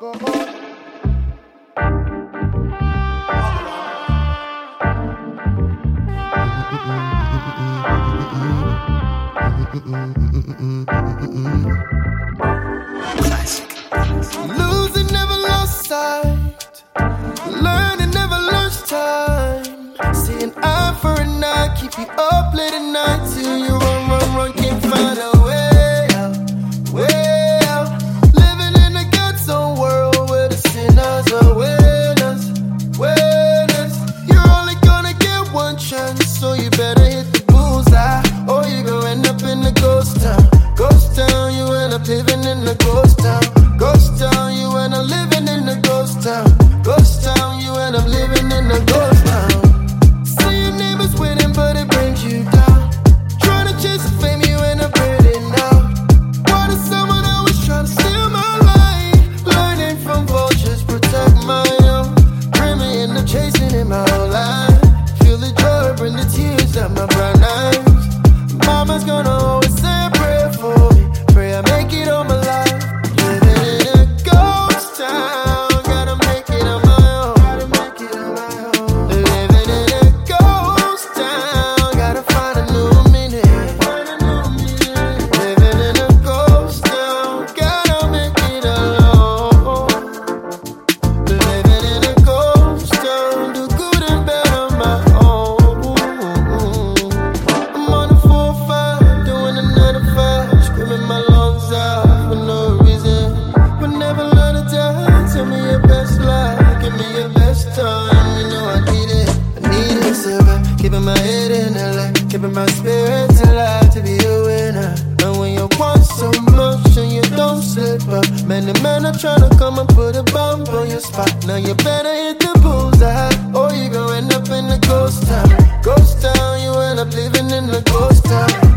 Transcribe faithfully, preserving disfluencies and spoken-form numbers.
Losing never lost sight, learning never lost time. Seeing eye for an eye, keep you up late at night till you run, run, run, can't find a way out, way out. Living in a ghetto world where the sinners are winners, winners. You're only gonna get one chance, so you better hit the bullseye, or you gon' end up in the ghost town. Ghost town, you end up living in the ghost town. Ghost town, you end up living in the ghost town. Ghost town, you end up living in the ghost town. See your neighbors winning, but it brings you down. Trying to chase the fame, you end up breathing out. Why does someone always try to steal my life? Learning from vultures, protect my own. Dreaming and chasing in my whole life. Feel the joy, bring the tears out my brown eyes. Mama's gonna always say a prayer for me. Pray I make it all my life. Living in a ghost town, gotta make it on my own. Gotta make it on my own. Living in a ghost town, gotta find a new meaning. Find a new meaning. Living in a ghost town, gotta make it alone. Living in a ghost town, do good and bad on my own. I'm on the four five, doing another five, screaming my lungs out for no reason. But never learn to die. Tell me your best lie, give me your best time. You know I need it, I need it so bad. Keeping my head in the light, keeping my spirits alive to be a winner. And when you want so much and you don't slip up, many men are trying to come and put a bomb on your spot. Now you better hit the bullseye, or you gon' end up in the ghost town. Ghost town, you end up living in the ghost town.